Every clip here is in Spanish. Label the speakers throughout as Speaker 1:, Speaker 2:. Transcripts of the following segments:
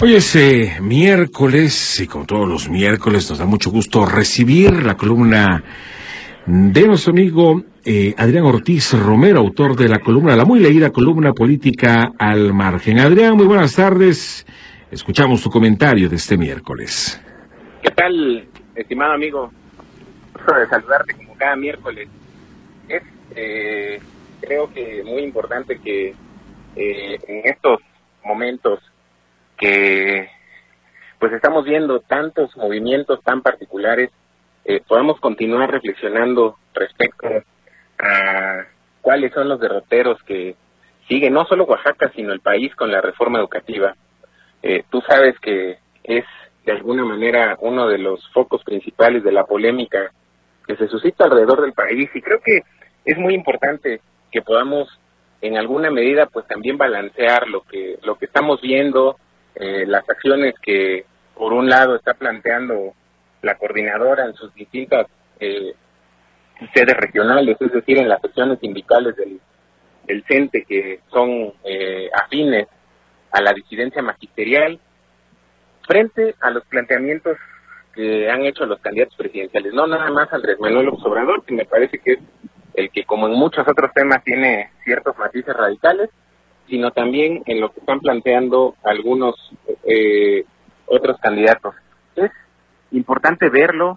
Speaker 1: Hoy es miércoles y como todos los miércoles nos da mucho gusto recibir la columna de nuestro amigo Adrián Ortiz Romero, autor de la columna, la muy leída columna política Al Margen. Adrián, muy buenas tardes. Escuchamos tu comentario de este miércoles.
Speaker 2: ¿Qué tal, estimado amigo? Gusto de saludarte como cada miércoles. Es, creo que muy importante que en estos momentos que pues estamos viendo tantos movimientos tan particulares, podamos continuar reflexionando respecto a cuáles son los derroteros que sigue no solo Oaxaca, sino el país con la reforma educativa. Tú sabes que es de alguna manera uno de los focos principales de la polémica que se suscita alrededor del país, y creo que es muy importante que podamos en alguna medida pues también balancear lo que estamos viendo, las acciones que por un lado está planteando la coordinadora en sus distintas sedes regionales, es decir, en las secciones sindicales del CENTE que son afines a la disidencia magisterial, frente a los planteamientos que han hecho los candidatos presidenciales, no nada más Andrés Manuel López Obrador, que me parece que es el que, como en muchos otros temas, tiene ciertos matices radicales, sino también en lo que están planteando algunos otros candidatos. Es importante verlo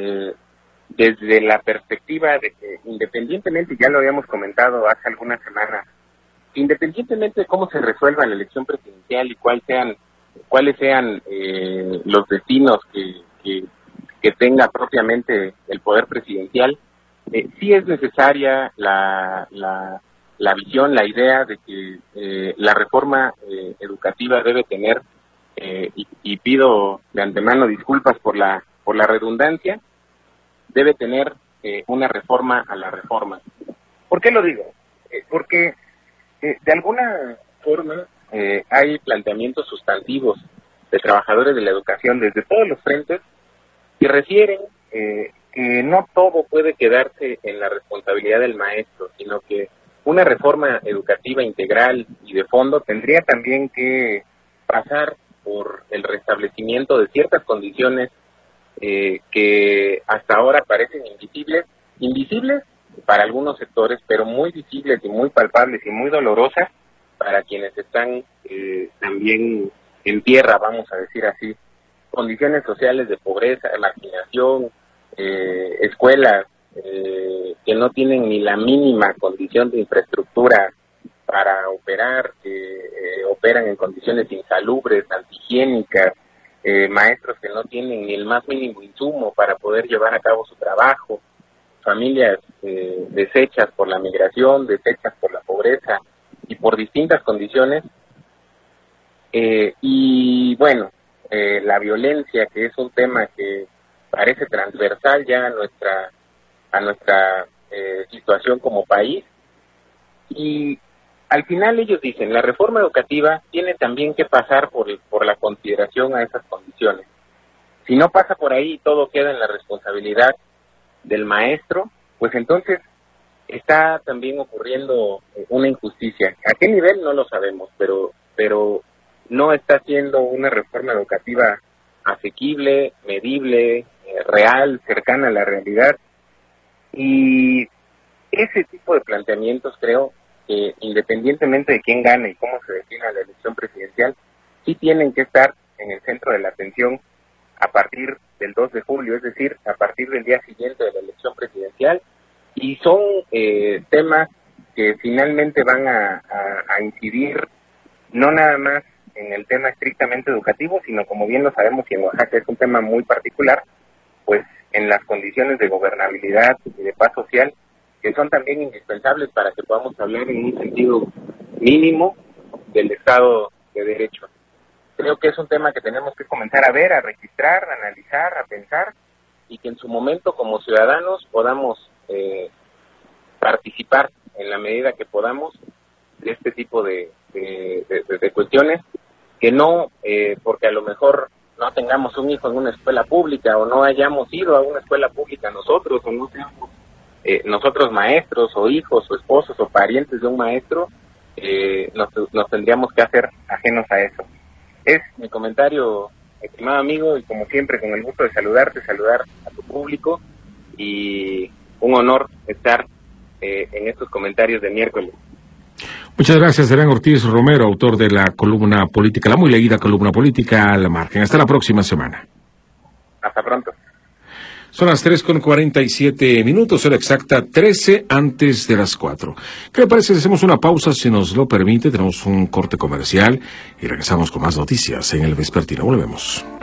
Speaker 2: desde la perspectiva de que, independientemente, ya lo habíamos comentado hace algunas semanas, independientemente de cómo se resuelva la elección presidencial y cuáles sean los destinos que tenga propiamente el poder presidencial, sí es necesaria la visión, la idea de que la reforma educativa debe tener, y pido de antemano disculpas por la redundancia, debe tener una reforma a la reforma. ¿Por qué lo digo? Porque de alguna forma hay planteamientos sustantivos de trabajadores de la educación desde todos los frentes que refieren que no todo puede quedarse en la responsabilidad del maestro, sino que una reforma educativa integral y de fondo tendría también que pasar por el restablecimiento de ciertas condiciones que hasta ahora parecen invisibles para algunos sectores, pero muy visibles y muy palpables y muy dolorosas para quienes están también en tierra, vamos a decir así. Condiciones sociales de pobreza, de marginación, escuelas que no tienen ni la mínima condición de infraestructura para operar, que operan en condiciones insalubres, antihigiénicas, maestros que no tienen ni el más mínimo insumo para poder llevar a cabo su trabajo, familias deshechas por la migración, deshechas por la pobreza y por distintas condiciones, y bueno, la violencia, que es un tema que parece transversal ya a nuestra situación como país. Y al final ellos dicen, la reforma educativa tiene también que pasar por la consideración a esas condiciones. Si no pasa por ahí y todo queda en la responsabilidad del maestro, pues entonces está también ocurriendo una injusticia. ¿A qué nivel? No lo sabemos, pero no está siendo una reforma educativa asequible, medible, real, cercana a la realidad. Y ese tipo de planteamientos, creo que independientemente de quién gane y cómo se defina la elección presidencial, sí tienen que estar en el centro de la atención a partir del 2 de julio, es decir, a partir del día siguiente de la elección presidencial, y son temas que finalmente van a incidir no nada más en el tema estrictamente educativo, sino, como bien lo sabemos, y en Oaxaca es un tema muy particular, pues en las condiciones de gobernabilidad y de paz social, que son también indispensables para que podamos hablar en un sentido mínimo del Estado de Derecho. Creo que es un tema que tenemos que comenzar a ver, a registrar, a analizar, a pensar, y que en su momento como ciudadanos podamos participar en la medida que podamos de este tipo de cuestiones, que no porque a lo mejor no tengamos un hijo en una escuela pública o no hayamos ido a una escuela pública nosotros, o no seamos nosotros maestros o hijos o esposos o parientes de un maestro, nos tendríamos que hacer ajenos a eso. Es mi comentario, estimado amigo, y como siempre, con el gusto de saludar a tu público, y un honor estar en estos comentarios de miércoles.
Speaker 1: Muchas gracias, Adrián Ortiz Romero, autor de la columna política, la muy leída columna política Al Margen. Hasta la próxima semana.
Speaker 2: Hasta pronto.
Speaker 1: Son las 3:47, hora exacta, 13 antes de las 4. ¿Qué le parece si hacemos una pausa, si nos lo permite? Tenemos un corte comercial y regresamos con más noticias en el Vespertino. Volvemos.